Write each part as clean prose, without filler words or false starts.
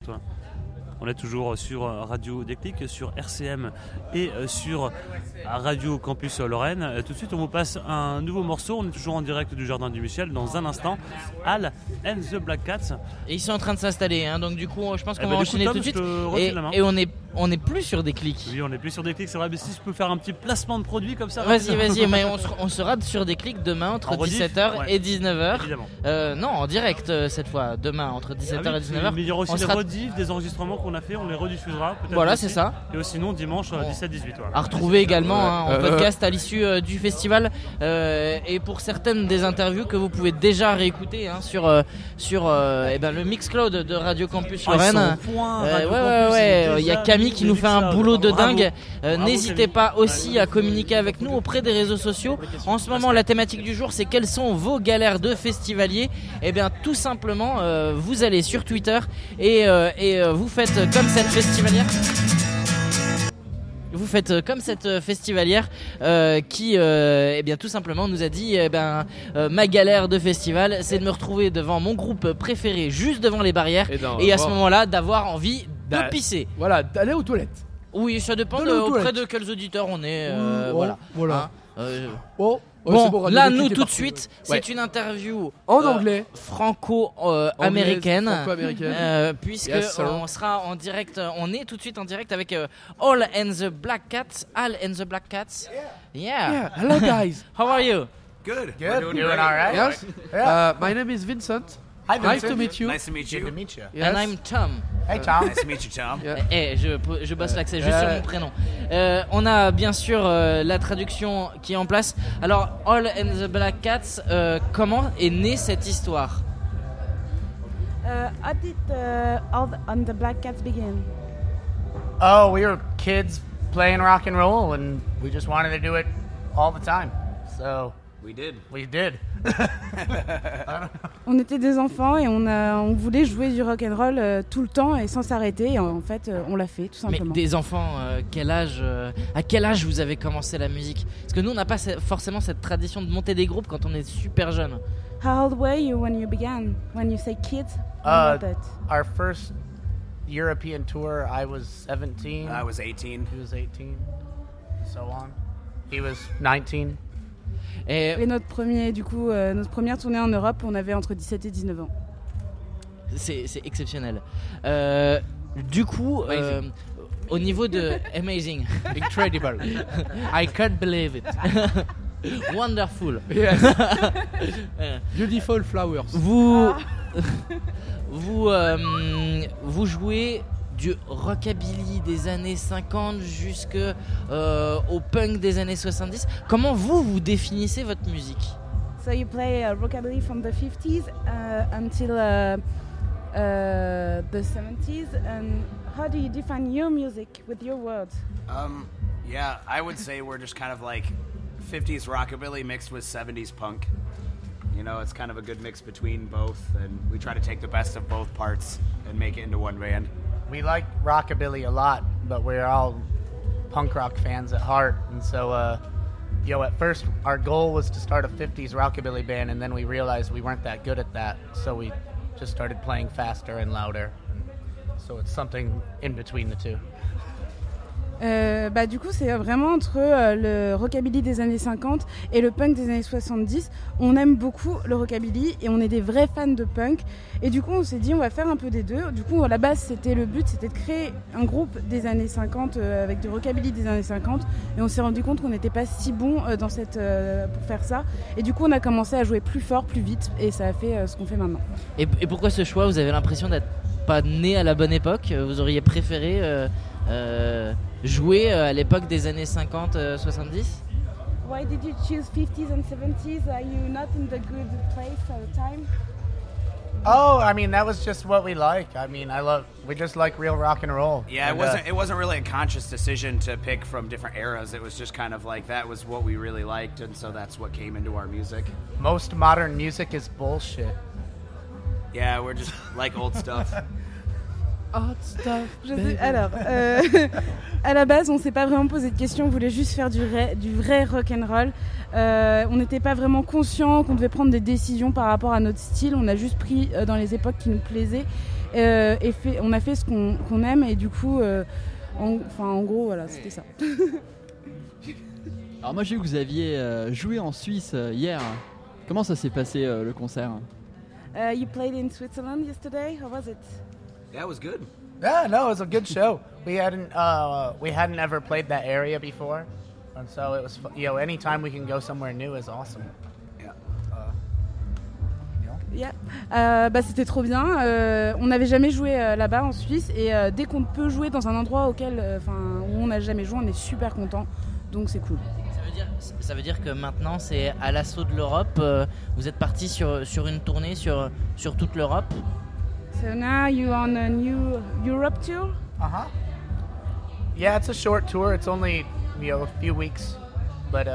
toi. On est toujours sur Radio Déclic, sur RCM et sur Radio Campus Lorraine. Tout de suite, on vous passe un nouveau morceau. On est toujours en direct du Jardin du Michel. Dans un instant, Al and the Black Cats. Et ils sont en train de s'installer, hein, donc du coup, je pense qu'on va enchaîner Tom, tout de suite. Et on est plus sur Déclic. Oui, on est plus sur Déclic, c'est vrai. Mais si je peux faire un petit placement de produit comme ça. Vas-y, mais on sera sur Déclic demain entre 17h et 19h. Évidemment. Non, en direct cette fois, demain entre 17h et 19h. Mais il y aura aussi des rediffs, des enregistrements qu'on a fait, on les rediffusera peut-être. Voilà, aussi. c'est ça. Et sinon dimanche 17-18. Voilà. À retrouver également en podcast à l'issue du festival. Et pour certaines des interviews que vous pouvez déjà réécouter sur le Mixcloud de Radio Campus Lorraine. Il y a Camille qui nous fait un boulot de dingue. N'hésitez pas aussi à communiquer avec nous auprès des réseaux sociaux. En ce moment, la thématique du jour, c'est quelles sont vos galères de festivalier. Et bien, tout simplement, vous allez sur Twitter et vous faites comme cette festivalière. Vous faites comme cette festivalière qui, tout simplement, nous a dit ma galère de festival, c'est de me retrouver devant mon groupe préféré, juste devant les barrières, et à ce moment-là, d'avoir envie de pisser. Voilà, d'aller aux toilettes. Oui, ça dépend auprès de quels auditeurs on est. Voilà. Bon, là, nous, tout de suite, c'est une interview en anglais, franco-américaine, puisque on sera en direct, on est tout de suite en direct avec Al and the Black Cats. Yeah. Hello, guys. How are you? Good. We're doing all right. Yes. Yeah. My name is Vincent. Hi, Vincent. Nice to meet you. Nice to meet you. Good to meet you. Yes. And I'm Tom. Hey, Tom. Nice to meet you, Tom. Je bosse l'accès juste sur mon prénom. On a bien sûr la traduction qui est en place. Alors, Al and the Black Cats, comment est née cette histoire? How did All and the Black Cats begin? Oh, we were kids playing rock and roll, and we just wanted to do it all the time. So we did. On était des enfants et on voulait jouer du rock and roll tout le temps et sans s'arrêter. Et en fait, on l'a fait tout simplement. Mais des enfants, à quel âge vous avez commencé la musique? Parce que nous, on n'a pas forcément cette tradition de monter des groupes quand on est super jeune. How old were you when you began? When you say kids, what that? Our first European tour, I was 17. I was 18. He was 18. So on. He was 19. Et notre première tournée en Europe, on avait entre 17 et 19 ans. C'est exceptionnel. Du coup, au niveau de amazing, Incredible. I can't believe it. wonderful. Yes. Beautiful flowers. Vous jouez du rockabilly des années 50 jusqu'au punk des années 70. Comment vous définissez votre musique? So you play rockabilly from the 50s until the 70s, and how do you define your music with your words? Yeah, I would say we're just kind of like 50s rockabilly mixed with 70s punk. You know, it's kind of a good mix between both, and we try to take the best of both parts and make it into one band. We like rockabilly a lot, but we're all punk rock fans at heart. And so, at first our goal was to start a 50s rockabilly band, and then we realized we weren't that good at that. So we just started playing faster and louder. And so it's something in between the two. Du coup, c'est vraiment entre le rockabilly des années 50 et le punk des années 70. On aime beaucoup le rockabilly et on est des vrais fans de punk. Et du coup, on s'est dit, on va faire un peu des deux. Du coup, à la base, le but, c'était de créer un groupe des années 50 avec du rockabilly des années 50. Et on s'est rendu compte qu'on n'était pas si bon pour faire ça. Et du coup, on a commencé à jouer plus fort, plus vite. Et ça a fait ce qu'on fait maintenant. Et pourquoi ce choix? Vous avez l'impression d'être pas né à la bonne époque? Vous auriez préféré jouer à l'époque des années 50-70? Why did you choose 50s and 70s? Are you not in the good place at the time? Oh, I mean, that was just what we like. I mean, we just like real rock and roll. Yeah, it wasn't really a conscious decision to pick from different eras. It was just kind of like that was what we really liked, and so that's what came into our music. Most modern music is bullshit. Yeah, we're just like old stuff. Alors, à la base, on s'est pas vraiment posé de questions. On voulait juste faire du vrai rock and roll. On n'était pas vraiment conscient qu'on devait prendre des décisions par rapport à notre style. On a juste pris dans les époques qui nous plaisaient. on a fait ce qu'on aime et du coup, en gros, voilà, c'était ça. Alors moi j'ai vu que vous aviez joué en Suisse hier. Comment ça s'est passé le concert? You played in Switzerland yesterday. How was it? Yeah, it was good. Yeah, no, it was a good show. We hadn't ever played that area before, and so it was. Anytime we can go somewhere new is awesome. Yeah. C'était trop bien. On n'avait jamais joué là-bas en Suisse et dès qu'on peut jouer dans un endroit où on n'a jamais joué, on est super content. Donc c'est cool. Ça veut dire que maintenant c'est à l'assaut de l'Europe. Vous êtes parti sur une tournée sur toute l'Europe. So now you're on a new Europe tour? Yeah, it's a short tour. It's only a few weeks, but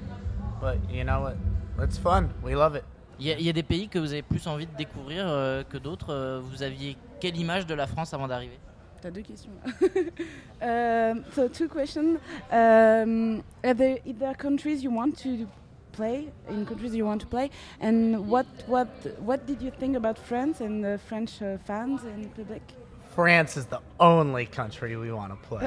it's fun. We love it. Il y a des pays que vous avez plus envie de découvrir que d'autres. Vous aviez quelle image de la France avant d'arriver? T'as deux questions. So two questions. Are there countries you want to play? In countries you want to play, and what did you think about France and the French fans and public? France is the only country we want to play.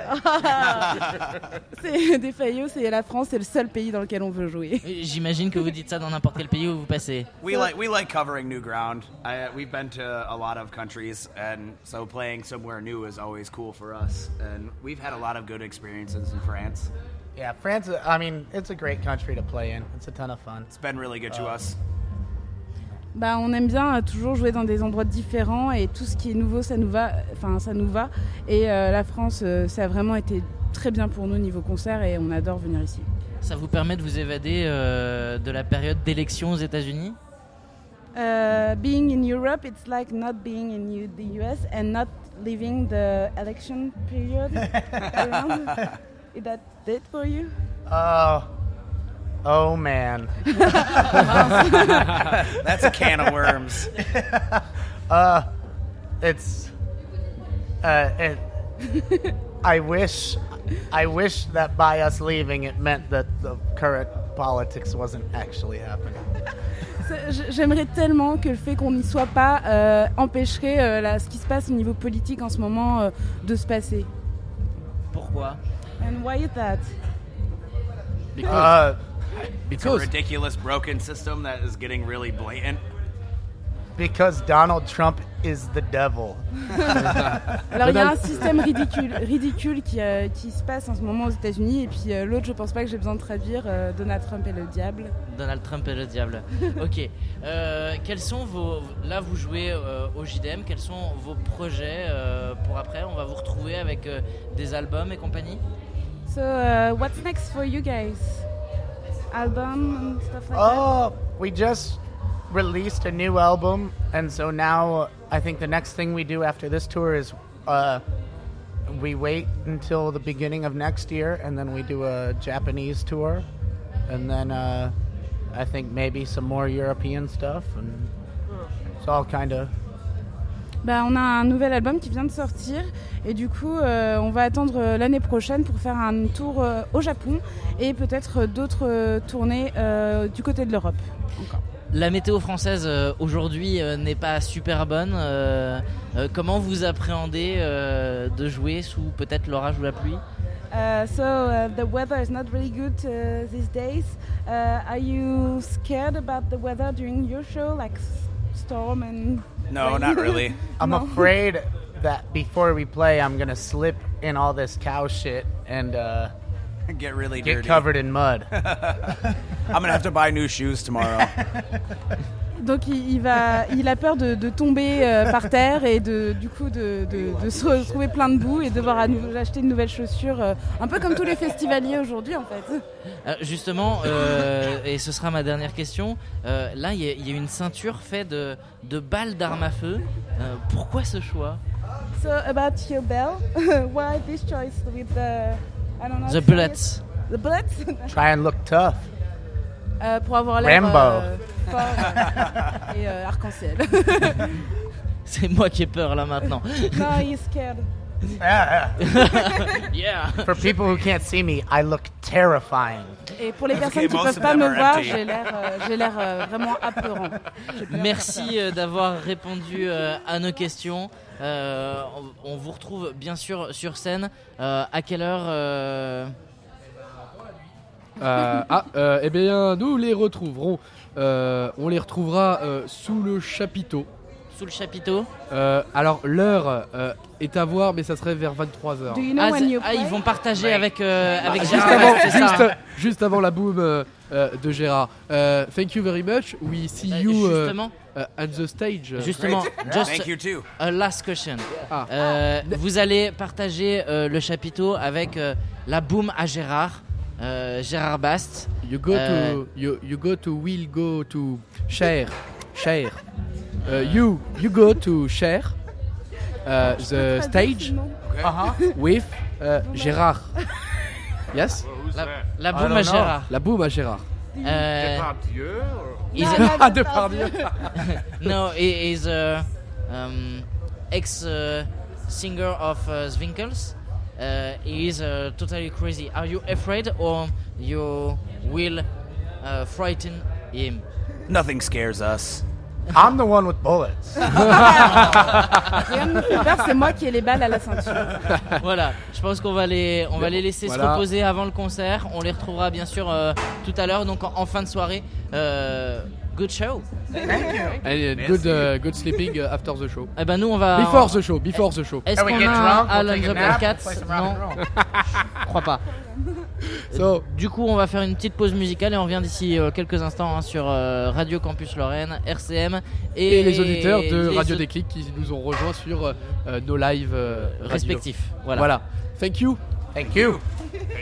C'est des Fayot, c'est la France, c'est le seul pays dans lequel on veut jouer. J'imagine que vous dites ça dans n'importe quel pays où vous passez. We like covering new ground. We've been to a lot of countries, and so playing somewhere new is always cool for us. And we've had a lot of good experiences in France. Yeah, France. I mean, it's a great country to play in. It's a ton of fun. It's been really good to us. On aime bien toujours jouer dans des endroits différents et tout ce qui est nouveau, ça nous va. Et la France, ça a vraiment été très bien pour nous niveau concert et on adore venir ici. Ça vous permet de vous évader de la période d'élection aux États-Unis? Being in Europe, it's like not being in the US and not living the election period around. Is that it for you? Oh man. That's a can of worms. I wish that by us leaving it meant that the current politics wasn't actually happening. J'aimerais tellement que le fait qu'on n'y soit pas empêcherait ce qui se passe au niveau politique en ce moment de se passer. Pourquoi? And why is that? It's a ridiculous broken system that is getting really blatant. Because Donald Trump is the devil. Alors il y a un système ridicule qui se passe en ce moment aux États-Unis et puis l'autre, je pense pas que j'ai besoin de traduire. Donald Trump est le diable. Donald Trump est le diable. Ok. Quels sont là vous jouez au JDM. Quels sont vos projets pour après? On va vous retrouver avec des albums et compagnie. So what's next for you guys? Album and stuff like that? We just released a new album, and so now I think the next thing we do after this tour is we wait until the beginning of next year, and then we do a Japanese tour, and then I think maybe some more European stuff, and it's all kind of... On a un nouvel album qui vient de sortir et du coup on va attendre l'année prochaine pour faire un tour au Japon et peut-être d'autres tournées du côté de l'Europe encore. La météo française aujourd'hui n'est pas super bonne. Comment vous appréhendez de jouer sous peut-être l'orage ou la pluie? The weather is not really good these days. Are you scared about the weather during your show, like storm and... No, not really. I'm afraid that before we play, I'm gonna slip in all this cow shit and get really dirty. Get covered in mud. I'm gonna have to buy new shoes tomorrow. Donc il a peur de tomber par terre et du coup de se retrouver plein de boue et devoir acheter de nouvelles chaussures, un peu comme tous les festivaliers aujourd'hui en fait. Justement, et ce sera ma dernière question, là il y a une ceinture faite de balles d'armes à feu. Pourquoi ce choix? So about your bell, why this choice with the bullets? The bullets? Try and look tough. Pour avoir l'air fort et arc-en-ciel. C'est moi qui ai peur là maintenant. No, he's scared. Yeah. For people who can't see me, I look terrifying. Et pour les Okay, personnes qui ne most peuvent of pas them me are voir, empty. j'ai l'air vraiment apeurant. J'ai peur de Merci faire d'avoir répondu à nos questions. On vous retrouve bien sûr sur scène. À quelle heure Eh bien, nous les retrouverons. On les retrouvera sous le chapiteau. sous le chapiteau? Alors, l'heure est à voir, mais ça serait vers 23h. Do you know when you play? Ils vont partager avec Juste Gérard. avant, c'est ça. juste avant la boom de Gérard. Thank you very much. We see you Justement, on the stage. justement, Great. just Thank you too. a last question. Ah. Vous allez partager le chapiteau avec la boom à Gérard, Gérard Bast. You go to will go to share. You go to share the stage with Gérard. Yes. La boom à Gérard. La boom à Gérard. Is Ah, Depardieu. no, he is ex singer of Zwinkels. He is totally crazy. Are you afraid or you will frighten him? Nothing scares us. I'm the one with bullets. Rien ne me fait peur, c'est moi qui ai les balles à la ceinture. Voilà, je pense qu'on va les laisser se Voilà. reposer avant le concert. On les retrouvera bien sûr tout à l'heure, donc en fin de soirée. Good show. And good sleeping after the show. Eh ben nous on va. Before the show. Est-ce Can we qu'on get a drunk? un We'll take a Alan nap, Cats? play some rock Non, and roll. je crois pas. So, Du coup, on va faire une petite pause musicale et on revient d'ici quelques instants sur Radio Campus Lorraine, RCM et les auditeurs de les Radio Déclic qui nous ont rejoints sur nos lives radio. respectifs. Voilà. Thank you. Thank you.